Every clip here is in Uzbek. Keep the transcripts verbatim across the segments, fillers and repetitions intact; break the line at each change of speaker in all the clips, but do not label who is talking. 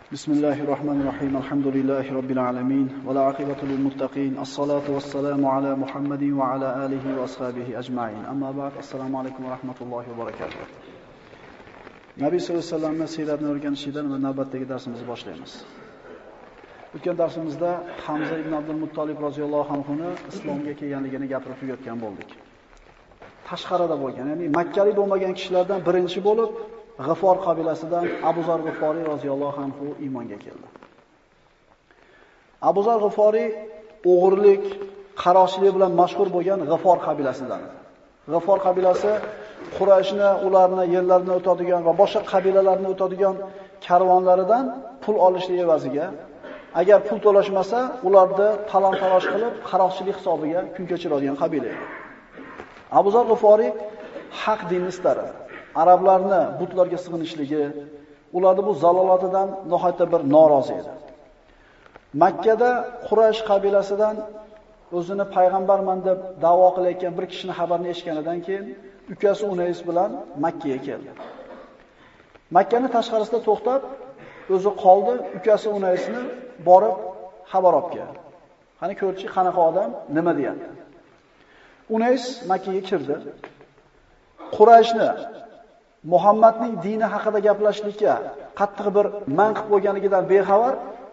Bismillahirrahmanirrahim. Alhamdulillahi rabbil alamin. Wal aqibatu lil muttaqin. As-salatu was-salamu ala Muhammadin wa ala alihi wa ashabihi ajma'in. Amma ba'd. Assalomu alaykum va rahmatullohi va barakatuh. Nabiy sollallohu alayhi vasallamning siyratini o'rganishdan va navbatdagi darsimizni boshlaymiz. O'tgan darsimizda Hamza ibn Abdul Muttolib roziyallohu anhu ni islomga kelganligini gapirib tugatgan bo'ldik. Tashqarida bo'lgan, ya'ni makkalik bo'lmagan kishilardan birinchi bo'lib G'afor qabilasidan Abu Zar G'aforiy roziyallohu anhu iymonga keldi. Abu Zar G'aforiy o'g'irlik, qaroqchilik bilan mashhur bo'lgan G'afor qabilasidan. G'afor qabilasi Qurayshni, ularni yerlarini o'tadigan va boshqa qabilalarni o'tadigan karvonlaridan pul olishlik evaziga agar pul to'lashmasa, ularni talon-taroj qilib, qaroqchilik hisobiga kun kechiradigan qabila edi. Abu Zar G'aforiy haq dinni istardi. Arablarni butlarga sig'inishligi, ularning bu zalolatidan nihoyatda bir norozi edi. Makkada Quraysh qabilasidan o'zini payg'ambarman deb da'vo qilayotgan bir kishining xabarini eshitganidan keyin ukasi Unays bilan Makka ga keldi. Makkaning tashqarisida to'xtab, o'zi qoldi, ukasi Unaysni borib xabar olib keldi. Qani ko'rchi, qanaqa odam, nima deyapti? Unays Makka ga kirdi. Qurayshni Muhammadning dini haqida gaplashishga qattiq bir man qilib qo'yganidan bexabar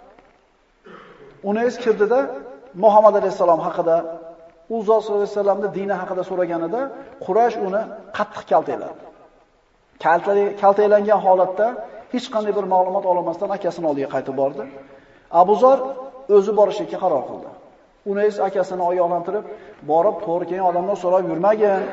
Unays kirdida Muhammad alayhisalom haqida, u zot sollallohu alayhi vasallamning dini haqida so'raganida Quraysh uni qattiq kaltayladi. Kaltaylangan holatda hech qanday bir ma'lumot olmasdan akasining oldiga qaytib bordi. Abu Zar o'zi borishga qaror qildi. Unays akasini oyoqlantirib, borib to'g'ri kelgan odamdan so'rab yurmagan.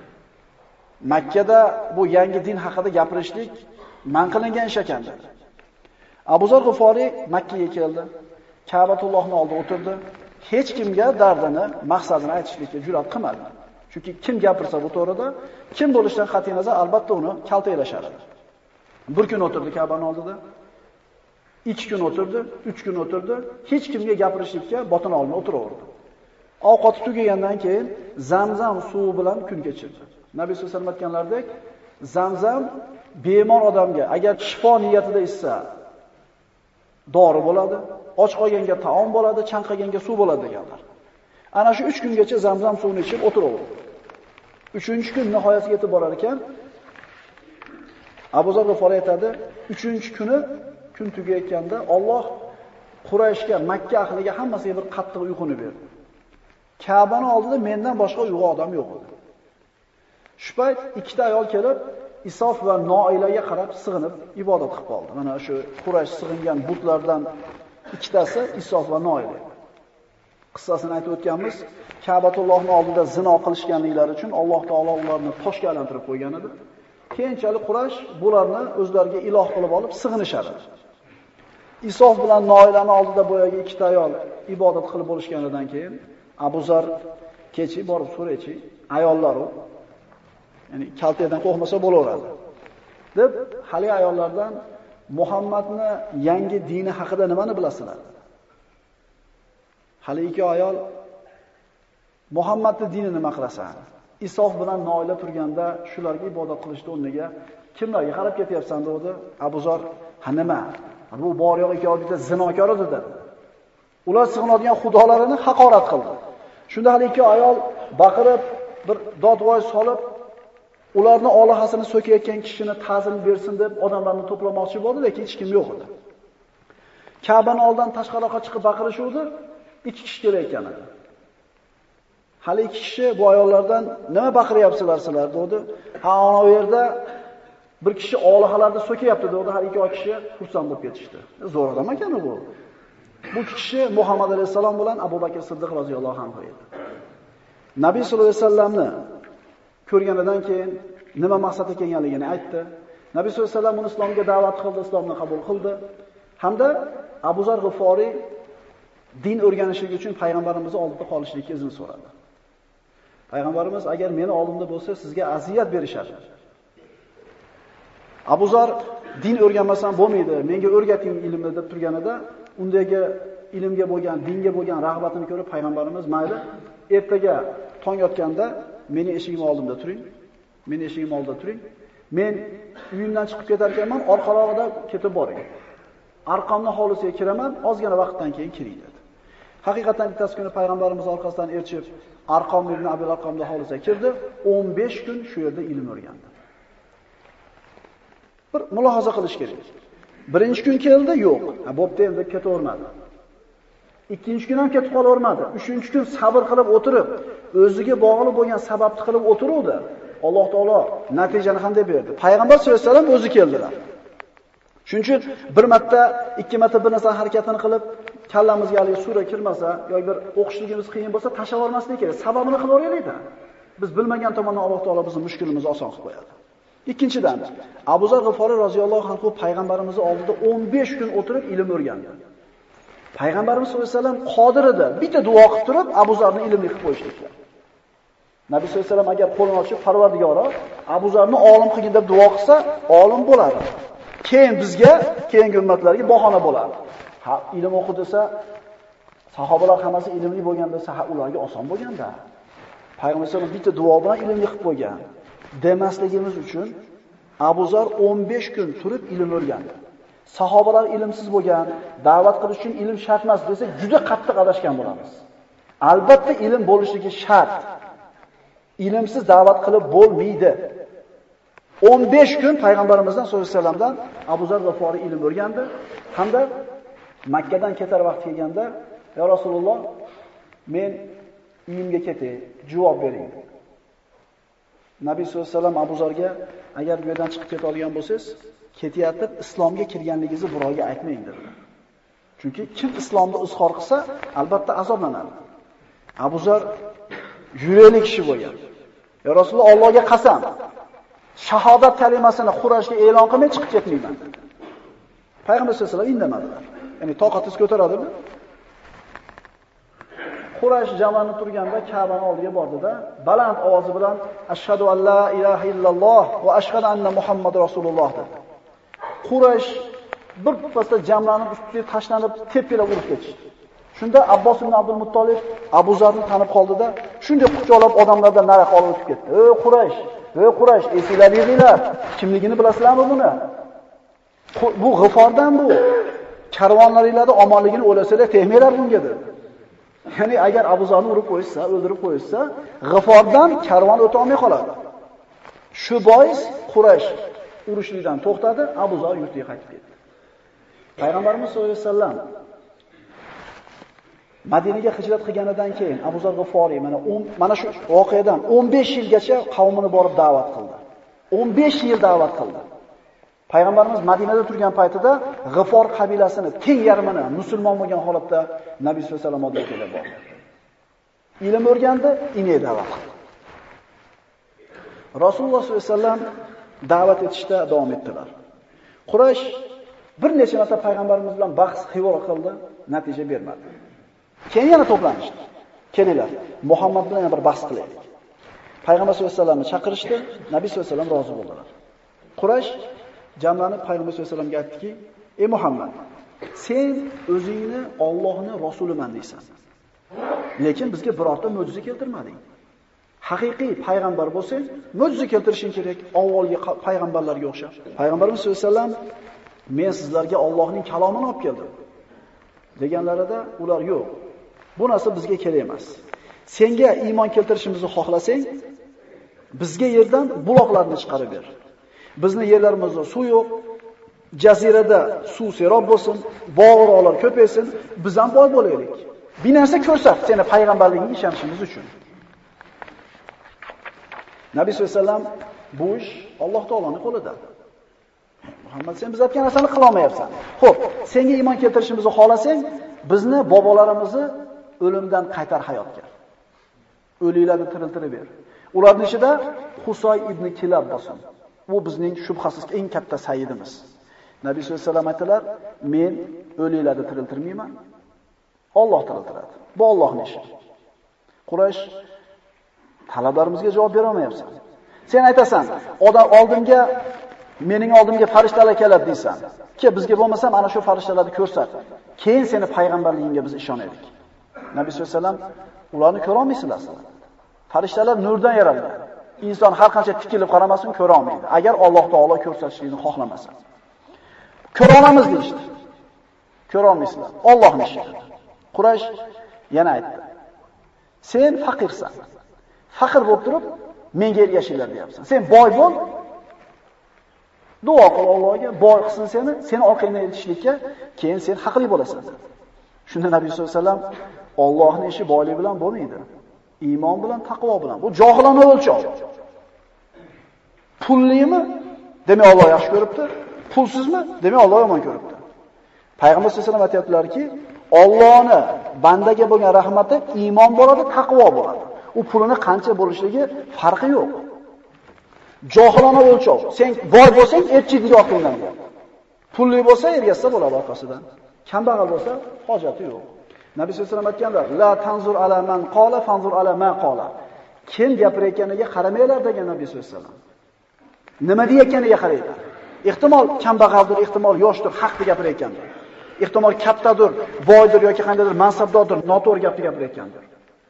Makkada bu yangi din haqida gapirishlik man qilingan ish ekan dedi. Abu Zar G'aforiy Makka ga keldi. Ka'batullohning oldida o'tirdi. Hech kimga dardini, maqsadini aytishlikka jur'at qilmadi. Chunki kim gapirsa bu to'g'rida, kim bo'lishidan qat'iy nazar albatta uni kaltaylashar edi. Bir kun o'tirdi Ka'baning oldida. ikki kun o'tirdi, uch kun o'tirdi. Hech kimga gapirishlikka botin olmay o'tiraverdi. Ovqati tugagandan keyin Zamzam suvi bilan kun kechirdi. Nabiy sollallohu alayhi vasallam aytganlaridek, Zamzam bemor odamga agar shifo niyatida ichsa dori bo'ladi, och qolganga taom bo'ladi, chanqaganga suv bo'ladi deganlar. Ana shu uch kungacha Zamzam suvini ichib o'tiraverdi. uchinchi kun nihoyasiga yetib borar ekan, Abu Zar G'aforiy aytadi, uchinchi kuni kun tugayotganda Alloh Qurayshga, Makka ahliga hammasiga bir qattiq uyquni berdi. Ka'baning oldida mendan boshqa uyg'oq odam yo'q edi. Shu payt ikkita ayol kelib, Isof va Noilaga qarab sig'inib ibodat qilib qoldi. Mana shu Quraysh sig'ingan butlardan ikkitasi Isof va Noila. Qissasini aytib o'tganmiz. Ka'batullohning oldida zino qilishganliklari uchun Alloh taolo ularni toshga aylantirib qo'ygan edi. Keyinchalik Quraysh bularni o'zlariga iloh qilib olib sig'inishadi. Isof bilan Noilaning oldida boyaga ikkita ayol ibodat qilib bo'lishganidan keyin Abu Zar kechi borib so'raychi, ayollaru ya'ni kaltadan qo'rqmasa bo'laveradi deb hali ayollardan Muhammadni yangi dini haqida nimani bilasizlar? Hali ikki ayol Muhammadning dini nima qilasan? Isof bilan Noila turganda shularga ibodat qilishni o'rniga kimlarga qarab ketyapsan dedi. Abu Zar, "Ha nima? Bu bor yo'q ikki oddiy zinokor edi" dedi. Ular sig'inadigan xudolarini haqorat qildi. Shunda hali ikki ayol baqirib bir dodvoy solib ularni olihasini so'kayotgan kishini ta'zim bersin deb odamlarni to'plamoqchi bo'ldi, lekin hech kim yo'q edi. Ka'baning oldidan tashqariga chiqib baqirishuvdi, ikki kishi kelayotgan edi. Hali ikki kishi bu ayollardan nima baqiryapsizlar sizlar dedi. Ha, ana u yerda bir kishi olihalarni so'kayapti dedi. Har ikki kishi xursand bo'lib ketishdi. Zo'r odam ekan bu. Bu kishi Muhammad alayhisalom bilan Abu Bakr Siddiq roziyallohu anhu edi. Nabiy sollallohu alayhi vasallamni ko'rganidan keyin nima maqsadda kelganligini aytdi. Nabiy sollallohu alayhi vasallam uni islomga da'vat qildi, islomni qabul qildi. Hamda Abu Zar G'aforiy din o'rganishlik uchun payg'ambarimiz oldida qolishlikka izn so'radi. Payg'ambarimiz agar meni oldimda bo'lsa, sizga aziyat berishadi. Abu Zar din o'rganmasam bo'lmaydi, menga o'rgating ilmni deb turganida, undagi ilmga bo'lgan, dinga bo'lgan rag'batini ko'rib payg'ambarimiz mayli, ertaga tong otganda meni eshigim oldimda turing. Meni eshigim oldida turing. Men uyimdan chiqib ketar ekanman, orqalog'ida ketib boring. Arqomning hovlisiga kiraman, ozgina vaqtdan keyin kiring dedi. Haqiqatan bittasi kuni payg'ambarimiz orqasidan erchib Arqom ibn Abil Arqomning hovlisiga kirdi, o'n besh kun shu yerda ilm o'rgandi. Bir mulohaza qilish kerak. Birinchi kun keldi, yo'q. Ha, bo'pti endi ketavermadi. Ikkinchi kun ham ketib qolavermadi. Uchinchi kun sabr qilib o'tirib, o'ziga bog'liq bo'lgan sababni qilib o'tiruvdi. Alloh taolo natijani ham deb berdi. Payg'ambar sollallohu alayhi vasallam o'zi keldilar. Shuning uchun bir marta, ikki marta bir narsa harakatini qilib, kallamizga haligi sura kirmasa yoki bir o'qishligimiz qiyin bo'lsa, tashlab olmaslik kerak. Sababini qilib o'raylik-da. Biz bilmagan tomondan Alloh taolo bizning mushkulimizni oson qilib qo'yadi. Ikkinchidan, Abu Zar G'iforiy roziyallohu anhu payg'ambarimiz oldida o'n besh kun o'tirib ilm o'rgandi. Payg'ambarimiz sollallohu alayhi vasallam qodir edi. Bitta duo qilib turib, Abu Zarni ilmli qilib qo'yishdilar. Nabiy sollallohu alayhi vasallam agar qo'lini ochib, Parvardigoro, Abu Zarni olim qilgin deb duo qilsa, olim bo'ladi. Keyin bizga, keyingi ummatlarga bahona bo'ladi. Ha, ilm o'qi desa, sahobalar hammasi ilmli bo'lgan desa, ha, ularga oson bo'lganda. Payg'ambar sollallohu alayhi vasallam bitta duo bilan ilmli qilib qo'ygan. Demasligimiz uchun Abu Zar o'n besh kun turib ilm o'rgandi. Sahobalar ilmsiz bo'lgan, da'vat qilish uchun ilm shart emas desa, juda qattiq adashgan bo'lamiz. Albatta ilm bo'lishligi shart. Ilmsiz da'vat qilib bo'lmaydi. o'n besh kun payg'ambarimizdan sollallohu alayhi vasallamdan Abu Zar G'iforiy ilm o'rgandi hamda Makka dan ketar vaqt kelganda, "Ya Rasululloh, men uyimga ketay, javob bering." Nabiy sollallohu alayhi vasallam Abu Zarga, "Agar bu yerdan chiqib ketadigan bo'lsangiz, ketayotib islomga kirganligingizni birovga aytmang" dedi. Chunki kim islomni izhor qilsa, albatta azoblanadi. Abu Zar yurayli kishi bo'lgan. "Ya Rasululloh, Allohga qasam, shahodat kalimasini Qurayshga e'lon qilmay chiqib ketmayman." Payg'ambar sollallohu alayhi vasallam indamadilar. Ya'ni toqatingiz ko'taradimi? Quraysh jamlanib turganda Ka'bani oldiga bordida, baland ovozi bilan "Ashhadu an la ilaha illalloh va ashhadu anna Muhammad rasululloh" dedi. Quraysh bir pasda jamlanib, ustiga tashlanib, tepkilab urib ketishdi. Shunda Abbos ibn Abdul Muttolib Abu Zarni tanib qoldida, shunday quchoqlab odamlardan nariga olib o'tib ketdi. "Ey Quraysh, ey Quraysh, esinglaringlar, kimligini bilasizlarmi buni? Bu G'iforddan bu. Karvonlaringizda omonligini o'ylasanglar, tegmanglar bunga" dedi. Ya'ni agar Abu Zarni urib qo'ysa, o'ldirib qo'ysa, G'iforddan karvon o'ta olmay qoladi. Shu bois Quraysh urushlikdan to'xtadi, Abu Zar yurtiga qaytib ketdi. Payg'ambarimiz sollallohu alayhi vasallam Madinaga hijrat qilganidan keyin Abu Zar G'iforiy mana mana shu voqeadan o'n besh yilgacha qavmini borib da'vat qildi. o'n besh yil da'vat qildi. Payg'ambarimiz Madinada turgan paytida G'ifor qabilasini teng yarmini musulmon bo'lgan holatda Nabiy sollallohu alayhi vasallam oldiga kelib bordi. Ilm o'rgandi, inay da'vat qildi. Rasululloh sollallohu alayhi vasallam da'vat etishda davom etdilar. Quraysh bir necha marta payg'ambarimiz bilan bahs xivor qildi, natija bermadi. Keyin yana to'planishdi. Kelinglar, Muhammad bilan yana bir bahs qilaylik. Payg'ambar sollallohu alayhi vasallamni chaqirishdi, Nabiy sollallohu alayhi vasallam rozi bo'ldilar. Quraysh jamlanib Payg'ambar sollallohu alayhi vasallamga aytdiki, "Ey Muhammad, sen o'zingni Allohning rasuliman deysan. Lekin bizga birorta mo'jiza keltirmading. Haqiqiy payg'ambar bo'lsang, mo'jiza keltirishing kerak, avvalgi payg'ambarlarga o'xshab." Payg'ambarimiz sollallohu alayhi vasallam, "Men sizlarga Allohning kalomini olib keldim" deganlarida ular yo'q. Bu narsa bizga kerak emas. Senga iymon keltirishimizni xohlasang, bizga yerdan buloqlarni chiqarib ber. Bizni yerlarimizda suv yo'q, jazirada suv serob bo'lsin, bog'roqlar ko'paysin, biz ham boy bo'laylik. Bir narsa ko'rsat, seni payg'ambarligingga ishonishimiz uchun. Nabiy sollallohu alayhi vasallam, bu ish Alloh taoloning qo'lida. Muhammad, sen biz aytgan narsani qila olmayapsan. Xo'p, senga iymon keltirishimizni xohlasang, bizni bobolarimizni o'limdan qaytar hayotga. O'liklarni tiriltirib ber. Ularning ichida Husoy ibn Kilab bo'lsin. Bu bizning shubhasiz eng katta sayyidimiz. Nabiy sollallohu alayhi vasallam aytdilar, "Men o'liklarni tiriltirmayman. Alloh tiriltiradi. Bu Allohning ishi." Quraysh, talablarimizga javob bera olmayapsan. Sen aytasan, odam oldimga, mening oldimga farishtalar keladi deysan. Ki bizga bo'lmasam ana shu farishtalarni ko'rsat. Keyin seni payg'ambarligingga biz ishonaylik. Nabiy sollallohu alayhi vasallam, "Ularni ko'ra olmaysizlar. Farishtalar nurdan yaralgan. Inson har qancha tikilib qaramasin ko'ra olmaydi. Agar Alloh taolo ko'rsatishini xohlamasa. Ko'ra olamiz deydi. Ko'ra olmaysizlar. Allohning ishi. Quraysh yana aytdi. Sen faqirsan. Faqir bo'lib turib, menga ergashinglar deyapsan. Sen boy bo'l. Duo qil Allohga, boy qilsin seni, seni orqangdan yetishlikka, keyin sen haqli bo'lasan. Shunda Nabiy sollallohu alayhi vasallam Allohning ishi boylik bilan bo'lmaydi. Iymon bilan, taqvo bilan. Bu johilona o'lchov. Pullimi? Demak Alloh yaxshi ko'ribdi. Pulsizmi? Demak Alloh yomon ko'ribdi. Payg'ambar sollallohu alayhi vasallam aytayaptilarki, Allohni bandaga bo'lgan rahmati iymon bo'ladi, taqvo bo'ladi. U pulini qancha bo'lishligi farqi yo'q. Johilona o'lchov. Sen boy bo'lsang, erchidlik orqangdan bor. Pulli bo'lsa, ergashsa bo'ladi orqasidan. Kambag'al bo'lsa, hojati yo'q. Nabiy sollallohu alayhi vasallam aytganlar: "La tanzur ala man qala, fanzur ala ma qala." Kim gapirayotganiga qaramanglar degan Nabiy sollallohu alayhi vasallam. Nima deyotganiga qaranglar. Ehtimol kambag'aldir, ehtimol yoshdir, haqni gapirayotgandir. Ehtimol kattadir, boydir yoki qandaydir mansabdordir, noto'g'ri gapni gapirayotgandir.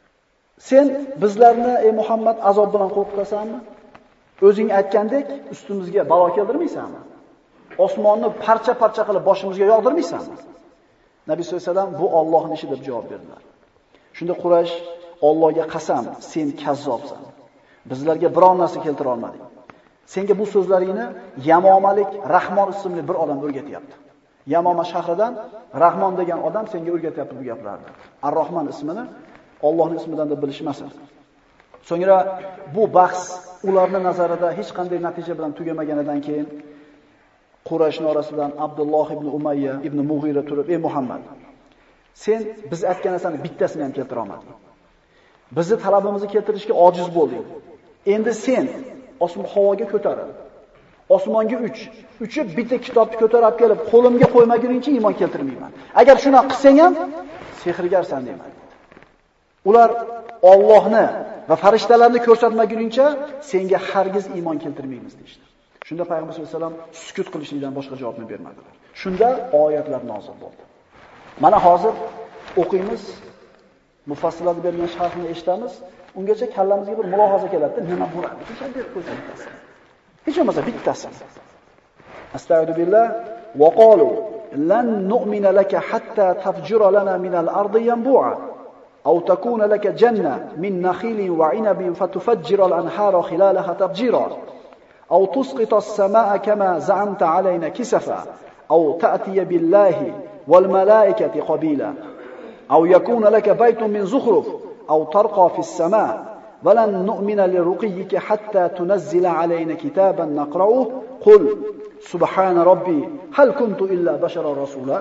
Sen bizlarni ey Muhammad azob bilan qo'rqitasanmi? O'zing aytgandek ustimizga balo keltirmaysanmi? Osmonni parcha-parcha qilib boshimizga yog'dirmaysanmi? Nabiy sollallohu alayhi vasallam bu Allohning ishi deb javob berdilar. Shunda Quraysh Allohga qasam, sen kazzobsan. Bizlarga biron narsa keltira olmading. Senga bu so'zlaringni Yamomalik Rahmon ismli bir odam o'rgatyapti. Yamoma shahridan Rahmon degan odam senga o'rgatyapti bu gaplarni. Ar-Rahmon ismini Allohning ismidan deb bilishmasin. So'ngra bu bahs ularning nazarida hech qanday natija bilan tugamaganidan keyin Qurayshning orasidan Abdulloh ibn Umayya ibn Mughira turib, "Ey Muhammad, sen biz aytgan narsani bittasini ham keltira olmading. Bizni talabimizni keltirishga ojiz bo'lding. Endi sen osmon havoga ko'tarin. Osmonga uch, uchib bitta kitobni ko'tarib kelib, qo'limga qo'ymaguningcha iymon keltirmayman. Agar shuna qilsang ham sehrgarsan" deyman. Ular Allohni va farishtalarni ko'rsatmaguningcha senga hargiz iymon keltirmaymiz deydi. Shunda Payg'ambar sollallohu alayhi vasallam sukut qilishlikdan boshqa javobni bermadilar. Shunda oyatlar nozil bo'ldi. Mana hozir o'qiymiz, mufassirlarning bergan sharhini eshitamiz. Ungacha kallamizga bir mulohaza keladi. Nima bo'ladi? O'sha deb qo'ysa bittasi. Hech bo'lmasa bittasi. Astagfiru billah va qalu lan nu'mina laka hatta tafjura lana min al-ardi yanbu'a aw takuna laka janna min nakhilin wa 'inabin fatufajjira al-anhara khilalaha tafjira aw tusqita as-samaa'a kama za'amta 'alayna kisafa aw ta'tiya billahi wal malaikati qabila aw yakuna laka baytun min zukhruf aw tarqa fi as-samaa' ولن نؤمن لرقيك حتى تنزل علينا كتابا نقرأه قل سبحان ربي هل كنت إلا بشرا رسولا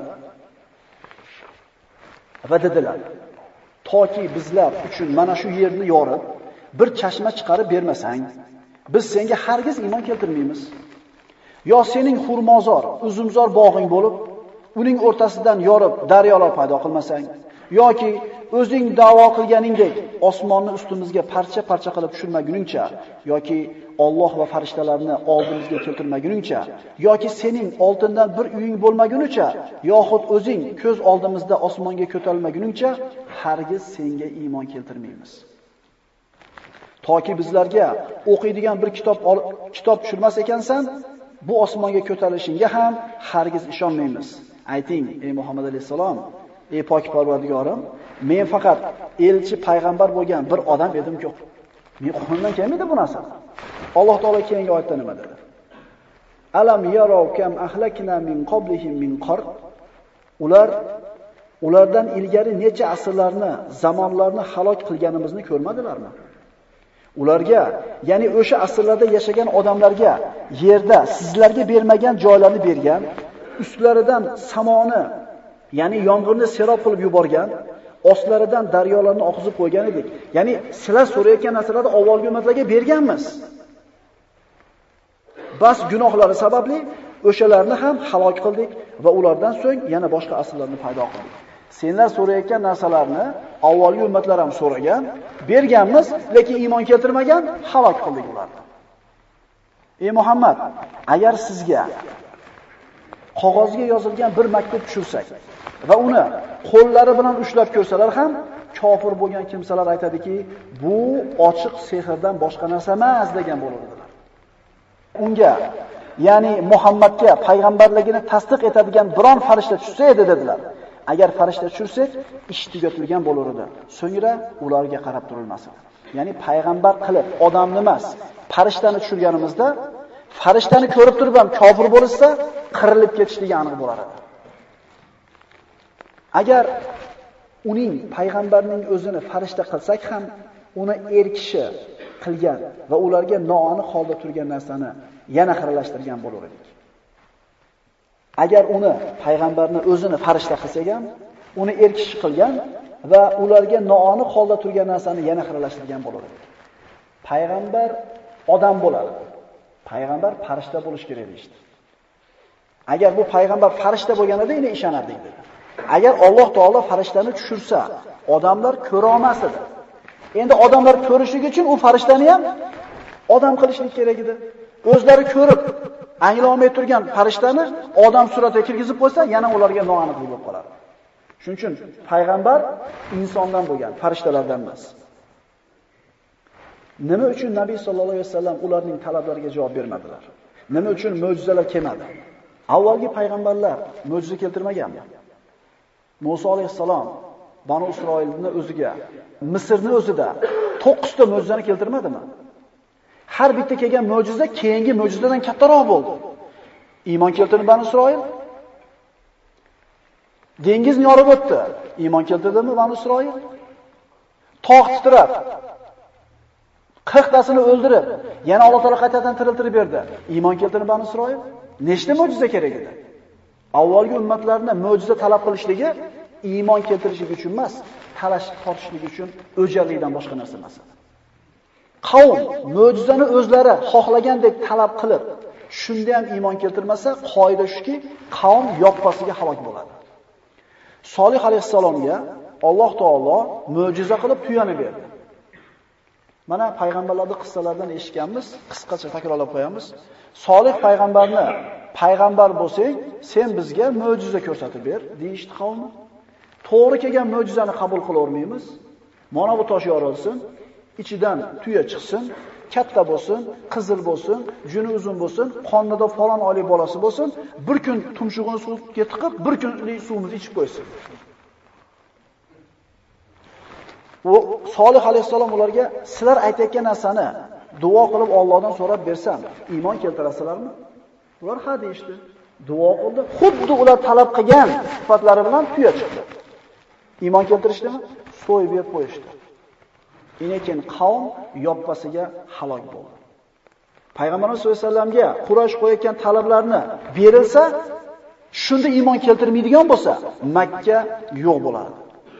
فدedilar toki bizlar uchun mana shu yerni yorib bir chashma chiqarib bermasang biz senga hargiz iymon keltirmaymiz. Yo sening xurmozor, uzumzor bog'ing bo'lib uning o'rtasidan yorib daryolar paydo qilmasang yoki o'zing da'vo qilganingdek osmonni ustimizga parcha-parcha qilib tushirmaguningcha yoki Alloh va farishtalarni oldimizga keltirmaguningcha yoki sening oltindan bir uying bo'lmagunicha yoxud o'zing ko'z oldimizda osmonga ko'tarilmaguningcha hargiz senga iymon keltirmaymiz. Toki bizlarga o'qiydigan bir kitob kitob tushirmas ekansan, bu osmonga ko'tarilishingga ham hargiz ishonmaymiz. Ayting, ey Muhammad alayhisalom, ey pok Parvardigorim, men faqat elchi payg'ambar bo'lgan bir odam edim-ku. Men qo'limdan kelmaydi bu narsa. Alloh taolo keyingi oyatda nima dedi? Alam yaraw kam ahlakna min qablihim min qar. Ular ulardan ilgari necha asrlarni, zamonlarni halok qilganimizni ko'rmadilarmi? Ularga, ya'ni o'sha asrlarda yashagan odamlarga yerda sizlarga bermagan joylarni bergan, ustlaridan samoni, ya'ni yomg'irni serob qilib yuborgan, ostlaridan daryolarni oqizib qo'ygan edik. Ya'ni sizlar so'rayotgan narsalarni avvalgi ummatlarga berganmiz. Bas gunohlari sababli o'shalarni ham halok qildik va ulardan so'ng yana boshqa asrlarni paydo qildik. Senlar so'rayotgan narsalarni avvalgi ummatlar ham so'ragan, berganmiz, lekin iymon keltirmagan, halok qildik ularni. Ey Muhammad, agar sizga qog'ozga yozilgan bir maktub tushirsak va uni qo'llari bilan ushlab ko'rsalar ham kofir bo'lgan kimsalar aytadiki, bu ochiq sehrdan boshqa narsa emas degan bo'ladilar. Unga ya'ni Muhammadga payg'ambarligini tasdiq etadigan biron farishta tushsa edi dedilar. Agar farishta tushirsak, ish tugatilgan bo'lar edi. So'ngra ularga qarab turilmas edi. Ya'ni payg'ambar qilib odamni emas, farishtani tushirganimizda, farishtani ko'rib turib ham kofir bo'lsa, qirilib ketishligi aniq bo'lar edi. Agar uning payg'ambarning o'zini farishta qilsak ham, uni er kishi qilgan va ularga noaniq holda turgan narsani yana xiralashtirgan bo'lar edik. Agar uni payg'ambarni o'zini farishta qilsak ham, uni er kishi qilgan va ularga noaniq holda turgan narsani yana xiralashtirgan bo'lar edik. Payg'ambar odam bo'ladi. Payg'ambar farishta bo'lish kerak deydi. Agar bu payg'ambar farishta bo'lganida uni ishonardik dedi. Agar Alloh taolo farishtani tushirsa, odamlar ko'ra olmas edi. Endi odamlar ko'rishligi uchun u farishtani ham odam qilishlik kerak edi. O'zlari ko'rib, anglolmay turgan farishtani odam suratiga kirgizib qo'ysa, yana ularga noaniqlik bo'lib qoladi. Shuning uchun payg'ambar insondan bo'lgan, farishtalardan emas. Nima uchun Nabiy sollallohu alayhi vasallam ularning talablariga javob bermadilar? Nima uchun mo'jizalar kelmadi? Avvalgi payg'ambarlar mo'jiza keltirmaganmi? Musa alayhissalom Banu Isroilni o'ziga, Misrni o'zida to'qqiz ta mo'jizani keltirmadimi? Har bitta kelgan mo'jiza keyingi mo'jizadan kattaroq bo'ldi. Iymon keltirdi Banu Isroil. Dengizni yorib o'tdi. Iymon keltirdimi Banu Isroil? Tog' titrab, qirq tasini o'ldirib, yana Alloh taolo qaytadan tiriltirib berdi. Iymon keltirdi Banu Isroil. Nechta mo'jiza kerak edi? Avvalgi ummatlarni mo'jiza talab qilishligi iymon keltirishlik uchun emas, talash tortishlik uchun o'jarlikdan boshqa narsa emas. Qavm mo'jizani o'zlari xohlagandek talab qilib, shunda ham iymon keltirmasa, qoida shuki, qavm yoppasiga halok bo'ladi. Solih alayhissalomga Alloh taolo mo'jiza qilib tuyani berdi. Mana payg'ambarlarning qissalaridan eshitganmiz, qisqacha takrorlab qo'yamiz. Solih payg'ambarni payg'ambar bo'lsang, sen bizga mo'jiza ko'rsatib ber, deyishdi qavmi. To'g'ri kelgan mo'jizani qabul qilavermaymiz. Mana bu tosh yorilsin, ichidan tuya chiqsin, katta bo'lsin, qizil bo'lsin, juni uzun bo'lsin, qonida falon oylik bolasi bo'lsin, bir kun tumshug'ini suvga tiqib, bir kunlik suvimizni ichib qo'ysin. U Solih alayhissalom ularga sizlar aytayotgan narsani duo qilib Allohdan so'rab bersam, iymon keltirasizlarmi? Ular ha deyishdi. Duo qildi. Xuddi ular talab qilgan sifatlari bilan tuya chiqdi. Iymon keltirishdimi? So'yib berib qo'yishdi. Lekin qavm yoppasiga halok bo'ldi. Payg'ambarimiz sollallohu alayhi vasallamga Quraysh qo'yayotgan talablarni berilsa, shunda iymon keltirmaydigan bo'lsa, Makka yo'q bo'ladi.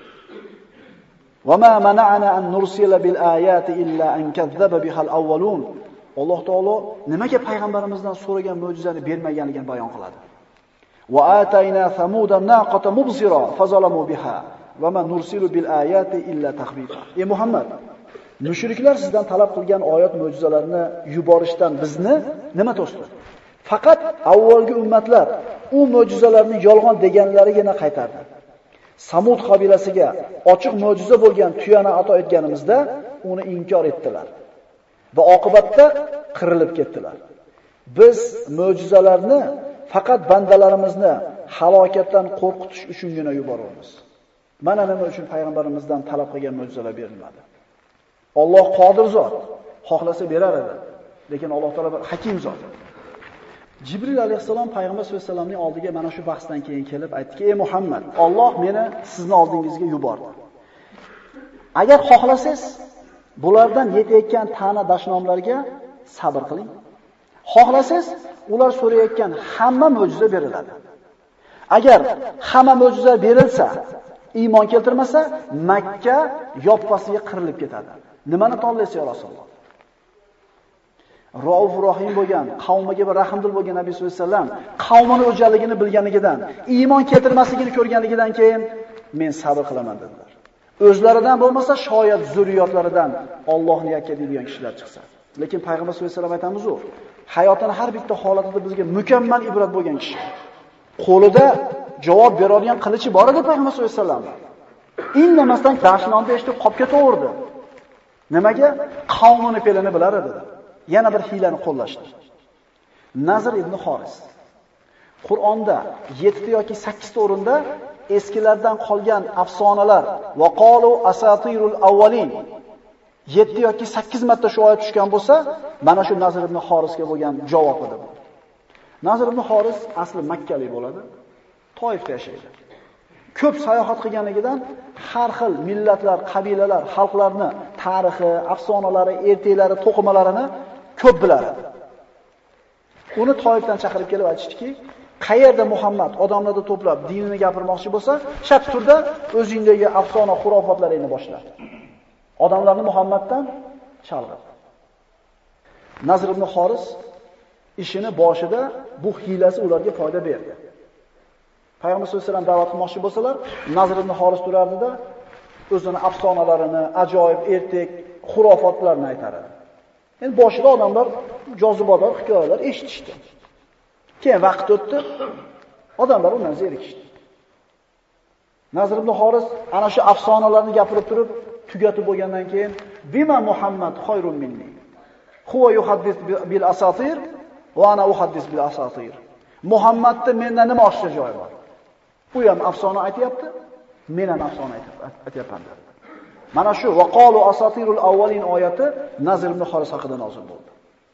وَمَا مَنَعَنَا أَن نُرْسِلَ بِالْآيَاتِ إِلَّا أَن كَذَّبَ بِهَا الْأَوَّلُونَ. Alloh taolo nimaga payg'ambarimizdan so'ragan mo'jizani bermaganligini bayon qiladi. وَآتَيْنَا ثَمُودَ النَّاقَةَ مُبْصِرَةً فَظَلَمُوا بِهَا وَمَا نُرْسِلُ بِالْآيَاتِ إِلَّا تَخْوِيفًا. Ey Muhammad, mushriklar sizdan talab qilgan oyat mo'jizalarni yuborishdan bizni nima to'sdi? Faqat avvalgi ummatlar u mo'jizalarni yolg'on deganlarigina qaytardi. Samud qabilasiga ochiq mo'jiza bo'lgan tuyani ato etganimizda uni inkor etdilar va oqibatda qirilib ketdilar. Biz mo'jizalarni faqat bandalarimizni halokatdan qo'rqitish uchungina yuboramiz. Mana nima uchun payg'ambarimizdan talab qilgan mo'jizalar berilmadi. Alloh qodir zot, xohlasa berar edi, lekin Alloh taolo bir hakim zot. Jibril alayhissalom payg'ambar sollallohu alayhi vasallamning oldiga mana shu bahsdan keyin kelib aytdiki: "Ey Muhammad, Alloh meni sizni oldingizga yubordi. Agar xohlasangiz, bulardan yetayotgan ta'na dashnomlarga sabr qiling. Xohlasangiz, ular so'rayotgan hamma mo'jiza beriladi. Agar hamma mo'jiza berilsa, iymon keltirmasa, Makka yoppasiga qirilib ketadi. Nimani tanlaysiz ya Rasululloh?" Rauf Rohim bo'lgan, qavmiga bir rahmdil bo'lgan Nabiy sollallohu alayhi vasallam qavmini o'jaligini bilganidan, iymon keltirmasligini ko'rganligidan keyin men sabr qilaman dedilar. O'zlaridan bo'lmasa, shoyat zurriyotlaridan Allohni yakka deydigan kishilar chiqsa. Lekin payg'ambar sollallohu alayhi vasallam aytamiz-ku, hayotining har bitta holatida bizga mukammal ibrat bo'lgan kishi. Qo'lida javob beradigan qilichi bor edi payg'ambar sollallohu alayhi vasallam. Indamasdan dashnonni eshitib qolib ketaverdi. Nimaga? Qavmini pelini bilar edi. Yana bir hiylani qo'llashdi. Nazr ibn Xoris. Qur'onda yetti ta yoki sakkiz ta o'rinda eskilardan qolgan afsonalar va qalu asatirul avvalin yetti yoki sakkiz marta shu oyat tushgan bo'lsa, mana shu Nazr ibn Xorisga bo'lgan javob edi bu. Nazr ibn Xoris asli makkalik bo'ladi, Toifda yashaydi. Ko'p sayohat qilganligidan har xil millatlar, qabilalar, xalqlarni tarixi, afsonalari, ertaklari, to'qimalarini ko'p biladi. Uni Toifdan chaqirib kelib aytishdiki, qayerda Muhammad odamlarni to'plab dinini gapirmoqchi bo'lsa, shart turda o'zingdagi afsona, xurofotlaringni boshla. Odamlarni Muhammaddan chalg'it. Nazr ibn Xoris ishini boshida bu hiylasi ularga foyda berdi. Payg'ambar sollallohu alayhi vasallam da'vat qilmoqchi bo'lsalar, Nazr ibn Xoris turardida o'zini afsonalarini, ajoyib, ertak, xurofotlarni aytar edi. Endi boshida odamlar jozibador hikoyalar eshitishdi. Keyin vaqt o'tdi, odamlar undan zerikishdi. Nazr ibn Xoris ana shu afsonalarni gapirib turib, tugatib bo'lgandan keyin bima Muhammad xoyrun minni. Huwa yuhaddis bil asatir va ana uhaddis bil asatir. Muhammadda mendan nima oshcha joyi bor? U ham afsona aytayapti, men ham afsona aytayapman. Mana shu va qalu asatirul avvalin oyati Nazr ibn Xoris haqida nozil bo'ldi.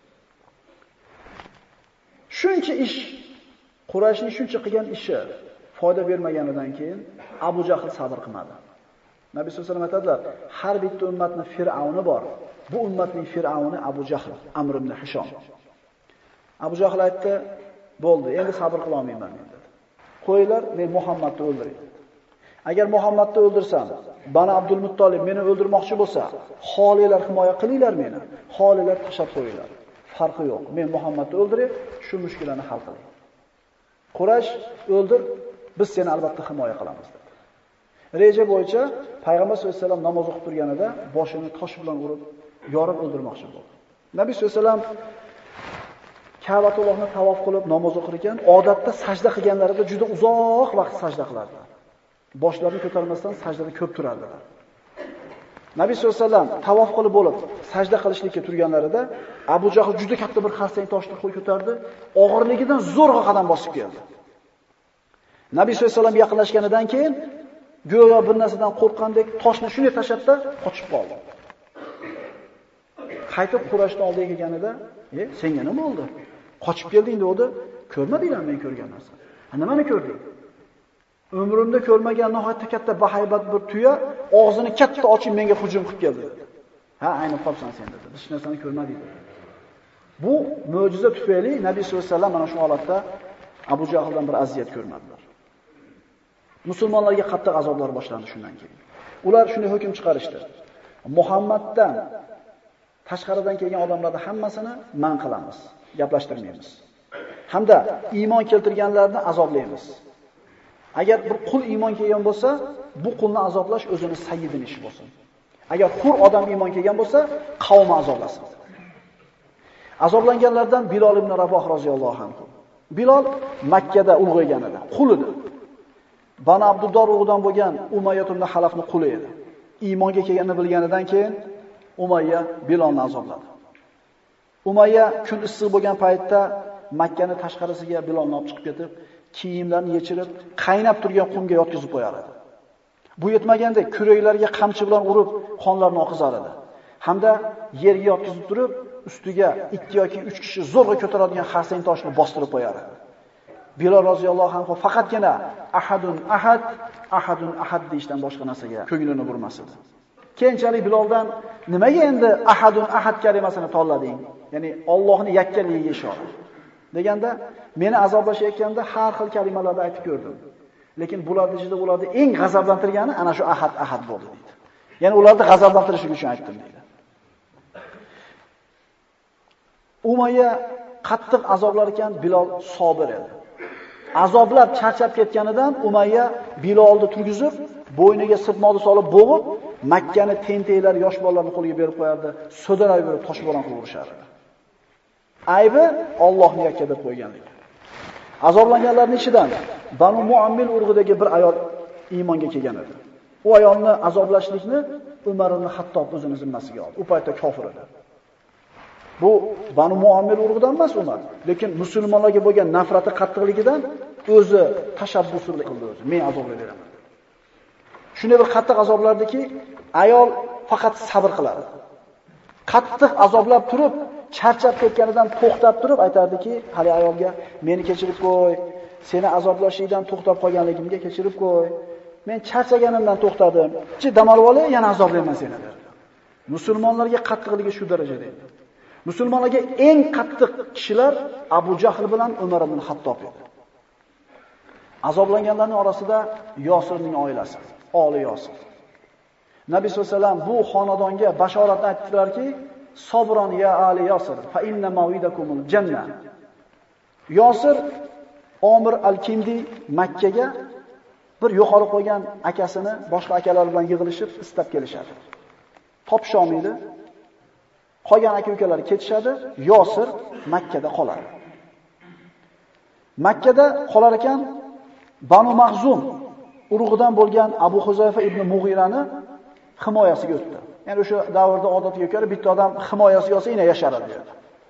Shuncha ish, Qurayshning shuncha qilgan ishi foyda bermaganidan keyin Abu Jahl sabr qilmadi. Nabiy sollallohu alayhi vasallam aytadilar, har bitta ummatning fir'avni bor. Bu ummatning fir'avni Abu Jahl, Amr ibn Hishom. Abu Jahl aytdi, bo'ldi, endi sabr qila olmayman men dedi. Qo'yinglar, men Muhammadni o'ldiray. Agar Muhammadni o'ldirsam, Bani Abdul Muttolib meni o'ldirmoqchi bo'lsa, xoliylar himoya qilinglar meni, xoliylar tashlab qo'yinglar. Farqi yo'q. Men Muhammadni o'ldirib, shu mushkulani hal qiling. Quraysh o'ldir, biz seni albatta himoya qilamiz dedi. Reja bo'yicha Payg'ambar sollallohu alayhi vasallam namoz o'qib turganida boshini tosh bilan urib, yorib o'ldirmoqchi bo'ldi. Nabiy sollallohu alayhi vasallam Ka'batullohni tavof qilib namoz o'qir ekan, odatda sajda qilganlarida juda uzoq vaqt sajda qilardilar. Boshlarini ko'tarmasdan sajdada ko'p turardilar. Nabiy sollallohu alayhi vasallam tavof qilib bo'lib, sajda qilishlikka turganlarida Abu Jahl juda katta bir xarsang toshni qo'y ko'tardi, og'irligidan zo'rg'a qadam bosib keldi. Nabiy sollallohu alayhi vasallam yaqinlashganidan keyin go'yo bir narsadan qo'rqqandek toshni shunday tashlabda qochib qoldi. Qaytib Qurayshning oldiga kelganida, "E, senga nima bo'ldi? Qochib kelding" dedi. "Ko'rmadinglarmi men ko'rgan narsani? Ha, nimani ko'rding?" Umrimda ko'rmagan nihoyatda katta bahaybat bir tuya og'zini katta ochib menga hujum qilib keldi dedi. "Ha, ayni qopsan sen" dedi. "Hech narsani ko'rmadik" dedi. Bu mo'jiza tufayli Nabiy sollallohu alayhi vasallam mana shu holatda Abu Jahldan bir aziyat ko'rmadilar. Musulmonlarga qattiq azoblar boshlandi shundan keyin. Ular shunday hukm chiqarishdi. Muhammaddan tashqaridan kelgan odamlarni hammasini man qilamiz, gaplashtirmaymiz. Hamda iymon keltirganlarni azoblaymiz. Agar bir qul iymon kelgan bo'lsa, bu qulni azoblash o'zini sayyidining ishi bo'lsin. Agar hur odam iymon kelgan bo'lsa, qavmi azoblasin. Azoblanganlardan Bilol ibn Raboh roziyallohu anhu. Bilol Makka da ulg'aygan edi, qul edi. Bani Abduddor o'g'lidan bo'lgan Umayyah ibn Halafning quli edi. Iymonga kelganini bilganidan keyin Umayya Bilolni azobladi. Umayya kun issiq bo'lgan paytda Makkaning tashqarisiga Bilolni olib chiqib ketib, kiyimlarini yechirib, qaynab turgan qumga yotkizib qo'yar edi. Bu yetmaganda kuraklarga qamchi bilan urib, qonlarni oqizar edi. Hamda yerga yotkizib turib, ustiga ikki yoki uch kishi zo'rg'a ko'taradigan xarsang toshni bostirib qo'yar edi. Bilol roziyallohu anhu faqatgina ahadun ahad, ahadun ahad deyishdan boshqa narsaga ko'nglini burmas edi. Keyinchalik Biloldan nimaga endi ahadun ahad kalimasini tanlading? Ya'ni Allohning yakkaligiga ishora. Deganda, meni azoblashayotganda har xil kalimalarni aytib ko'rdim. Lekin bularning ichida ularni eng g'azablantirgani ana shu ahad ahad bo'ldi deydi. Ya'ni ularni g'azablantirish uchun aytdim deydi. Umayya qattiq azoblar ekan, Bilol sabr edi. Azoblab charchab ketganidan Umayya Bilolni turgizib, bo'yniga sirtmoqni solib bo'g'ib, Makkani tentaklar yosh bolalarning qo'liga berib qo'yardi, so'daray berib toshbo'ron qilib urishardi. Aybi Allohning yakka deb qo'yganligi. Azoblanganlarning ichidan Banu Muammil urug'idagi bir ayol iymonga kelgan edi. U ayolni azoblashlikni Umar ibn Hattob o'zining zimmasiga oldi. U paytda kofir edi. Bu Banu Muammir urug'idan emas Umar, lekin musulmonlarga bo'lgan nafrati qattiqligidan o'zi tashabbuslik qildi o'zi. Men azoblar beraman. Shunday bir qattiq azoblardiki, ayol faqat sabr qiladi. Qattiq azoblab turib, charchab ketganidan to'xtab turib aytardiki, hali ayolga meni kechirib qo'y, seni azoblashingdan to'xtab qolganligimga kechirib qo'y. Men charchaganimdan to'xtadim. Chi dam olib olay, yana azoblayman seni derdi. Musulmonlarga qattiqligi shu darajada edi. Musulmonlarga eng qattiq kishilar Abu Jahl bilan Umar ibn Xattob edi. Azoblanganlarning orasida Yosirning oilasi, oli Yosir. Nabiy sollallohu alayhi vasallam bu xonadonga bashoratni aytdilarki, "Sobron ya ali Yosir, fa inna mawidakumul janna." Yosir Omir al-Kindi Makka ga bir yo'qolib qolgan akasini boshqa akalar bilan yig'ilishib istab kelishadi. Topsholmaydi. Qolgan aka-ukalari ketishadi, Yosir Makka da qoladi. Makka da qolar ekan, Banu Mahzum urug'idan bo'lgan Abu Huzayfa ibn Mughirani himoyasiga o'tdi. Ya'ni o'sha davrda odatiga ko'ra bitta odam himoyasiga olsa yana yasharadi dedi.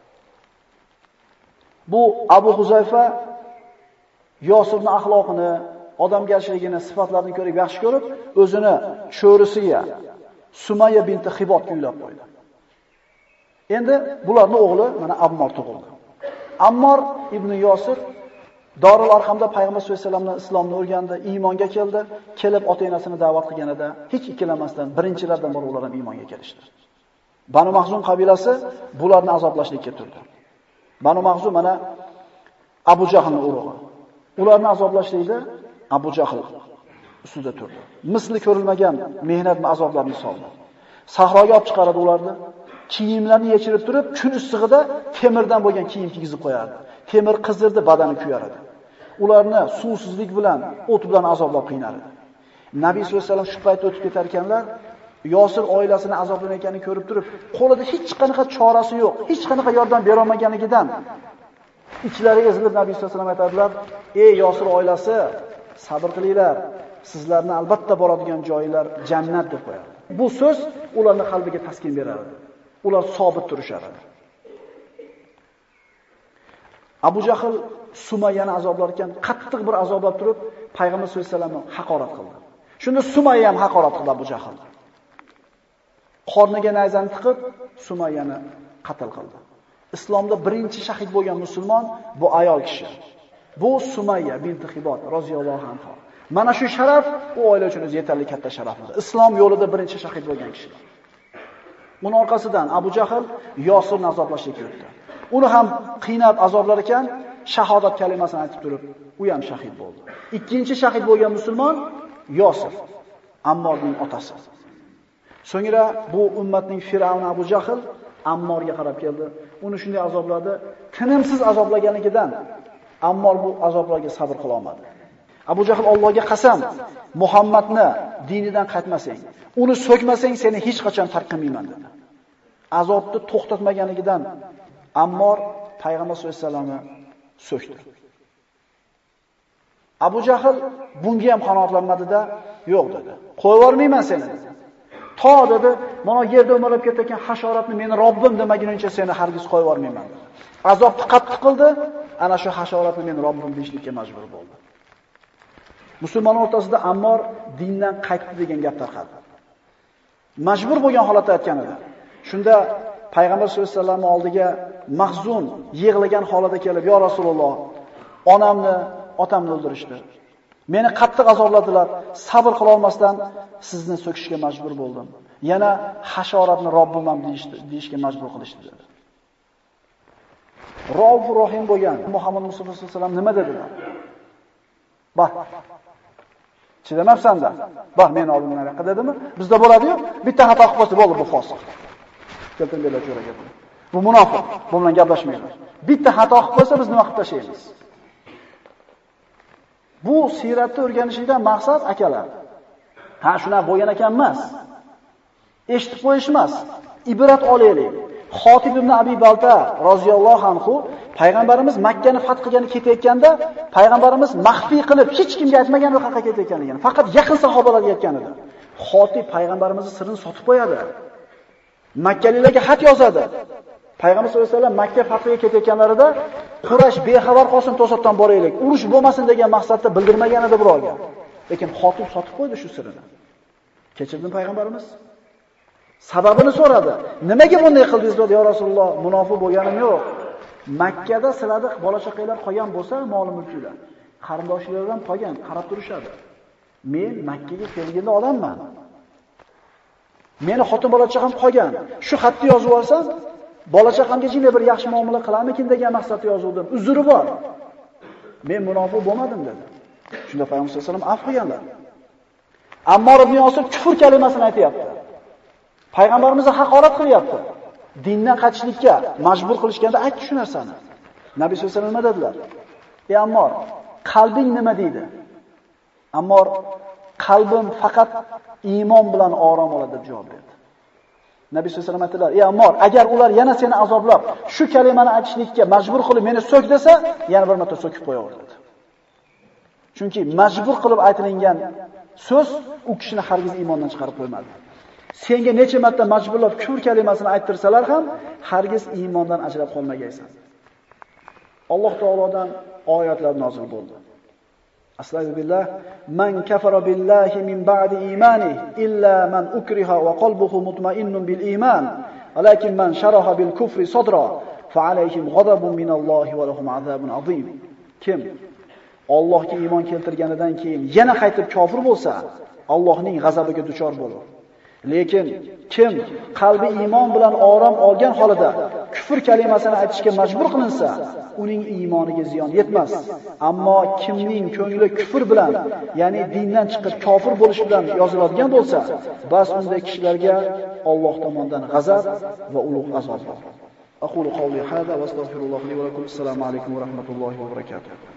Bu Abu Huzayfa Yosirning axloqini, odamgarchiligini, sifatlarini ko'rib yaxshi ko'rib, o'zini cho'risiga Sumayya binti Xibotga uylab qo'ydi. Endi bularning o'g'li mana Ammor tug'ildi. Ammor ibn Yosir Dorul Arqamda Payg'ambar sollallohu alayhi vasallamdan islomni o'rgandi, iymonga keldi, kelib ota-onasini da'vat qilganida hech ikkilanmasdan birinchilardan biri ular ham iymonga kelishdi. Banu Mahzum qabilasi bularni azoblashlikka turdi. Banu Mahzum mana Abu Jahlning urug'i. Ularni azoblashlikda Abu Jahl ustida turdi. Misli ko'rilmagan mehnat va azoblarni soldi. Sahroga olib chiqaradi ularni. Kiyimlarni yechirib turib, kun issig'ida temirdan bo'lgan kiyim kiygizib qo'yardi. Temir qizdirdi, badani kuyaradi. Ularni suvsizlik bilan, o't bilan azoblab qiynardi. Nabiy sollallohu alayhi vasallam shu paytda o'tib ketar ekanlar, Yosir oilasini azoblanayotganini ko'rib turib, qo'lida hech qanaqa chorasi yo'q, hech qanaqa yordam bera olmaganidan ichlari ezilib Nabiy sollallohu alayhi vasallam aytadilar: "Ey Yosir oilasi, sabr qilinglar. Sizlarni albatta boradigan joylar jannat" deb qo'yadi. Bu so'z ularning qalbiga taskin beradi. Ular sobit turishadi. Abu Jahl Sumayyani azoblar ekan, qattiq bir azoblab turib, Payg'ambar sollallohu alayhi vasallamni haqorat qildi. Shunda Sumayya ham haqorat qildi Abu Jahl. Qorniga nayzani tiqib, Sumayyani qatl qildi. Islomda birinchi shahid bo'lgan musulmon bu ayol kishi. Bu Sumayya binti Xibot roziyallohu anha. Mana shu sharaf u oila uchun o'zi yetarli katta sharaf edi. Islom yo'lida birinchi shahid bo'lgan kishi. Uning orqasidan Abu Jahl Yosirni azoblashga o'tdi. Uni ham qiynab azoblar ekan, shahodat kalimasini aytib turib, u ham shahid bo'ldi. Ikkinchi shahid bo'lgan musulmon Yosir, Ammorning otasi. So'ngra bu ummatning Firavni Abu Jahl Ammorga qarab keldi. Uni shunday azobladi, tinimsiz azoblaganidan Ammor bu azoblarga sabr qila olmadi. Abu Jahl Allohga qasam, Muhammadni dinidan qaytmasang, uni so'kmasang seni hech qachon tark qilmayman dedi. Azobni to'xtatmaganidan Ammor Payg'ambar sollallohu alayhi vasallamni so'kdi. Abu Jahl bunga ham qanoatlanmadi-da, yo'q dedi. Qo'yib yubormayman seni dedi. To dedi, mana yerda o'marib ketayotgan hasharotni meni Robbim demaguncha seni hargiz qo'yib yubormayman dedi. Azobni qattiq qildi, ana shu hasharotni meni Robbim deyishlikka majbur bo'ldi. Musulmonlar o'rtasida Ammor dindan qaytdi degan gap tarqaldi. Majbur bo'lgan holatda aytgan edi. Shunda Payg'ambar sollallohu alayhi vasallam oldiga mahzun, yig'lagan holida kelib, "Ya Rasululloh, onamni, otamni o'ldirishdi. Meni qattiq azobladilar, sabr qila olmasdan sizni so'kishga majbur bo'ldim. Yana hasharotni Robbim ham deyishdi, deyishga majbur qilishdi" dedi. Rauf Rohim bo'lgan Muhammad Mustafa sollallohu alayhi vasallam nima dedilar? Bak. Chidamabsan-da. Bak men oldimdan anaqa dedimi? Bizda bo'ladi-yu, bitta xato qilib qo'ysa bo'ldi bu fosiq. Keltindilar jo'raga. Bu munofiq, bu bilan gaplashmaymiz. Bitta xato qilib qo'ysa biz nima qilib tashlaymiz? Bu siyratni o'rganishingdan maqsad akalar. Ha, shuna bo'lgan ekan emas. Eshitib qo'yish emas, ibrat olaylik. Xotib ibn Abi Balta roziyallohu anhu payg'ambarimiz Makka ni fath qilgani ketayotganda, payg'ambarimiz maxfiy qilib hech kimga aytmagan ro'yxatga ketayotganligini, faqat yaqin sahobalarga aytgan edi. Xotib payg'ambarimizning sirini sotib qo'yadi. Makkaliklarga xat yozadi. Payg'ambar sollallohu alayhi vasallam Makka fathiga ketayotganlarida Quraysh bexabar qolsin to'satdan boraylik, urush bo'lmasin degan maqsadda bildirmagan edi birovga. Lekin Xotib sotib qo'ydi shu sirini. Kechirdi payg'ambarimiz. Sababini so'radi. Nimaga bunday qildingiz dedi, ya Rasululloh, munofiq bo'lganim yo'q. Makkada sizlarda bola-chaqalar qolgan bo'lsa, mol-mulklar, qarindoshlarim qolgan, qarab turishadi. Men Makkaga kelganda odamman. Meni xotin bola-chaqam qolgan. Shu xatni yozib olsam, bola-chaqamga jina bir yaxshi muomala qilarmikin degan maqsadda yozuvdim. Uzri bor. Men munofiq bo'lmadim dedi. Shunda Payg'ambar sollallohu alayhi vasallam afv qilganlar. Ammor ibn Yosir kufr kalimasini aytayapti. Payg'ambarimizni haqorat qilyapti. Dindan qochishlikka majbur qilishganda aytdi shu narsani. Nabiy sollallohu alayhi vasallam nima dedilar? Ey Ammor, qalbing nima deydi? Ammor qalbim faqat iymon bilan orom oladi deb javob berdi. Nabiy sollallohu alayhi vasallam aytdilar: "Ey Ammor, agar ular yana seni azoblab, shu kalimani aytishlikka majbur qilib meni so'k desa, yana bir marta so'kib qo'yaver" dedi. Chunki majbur qilib aytilingan so'z u kishini hargiz iymondan chiqarib qo'ymadi. Senga necha marta majburlab kufr kalimasini ayttirsalar ham hargiz iymondan ajrab qolmagaysan. Alloh taolodan oyatlar nozil bo'ldi. Astagfirullah, man kafara billahi min ba'di imanihi illa man ukriha wa qalbuhu mutma'innun bil iman, walakin man sharaha bil kufri sadra fa alayhim ghadabun minallohi va lahum azabun azim. Kim Allohga iymon keltirganidan keyin yana qaytib kofir bo'lsa, Allohning g'azabiga duchor bo'ladi. Lekin kim qalbi iymon bilan orom olgan holida kufr kalimasini aytishga majbur qilinsa, uning iymoniga ziyon yetmas. Ammo kimning ko'ngli kufr bilan, ya'ni dindan chiqib kofir bo'lish bilan yoziladigan bo'lsa, bas unday kishilarga Alloh tomonidan g'azab va ulug' azob bor. Aqulu qawli hada va astaghfirulloh li va lakum. Assalomu alaykum va rahmatullohi va barakatuh.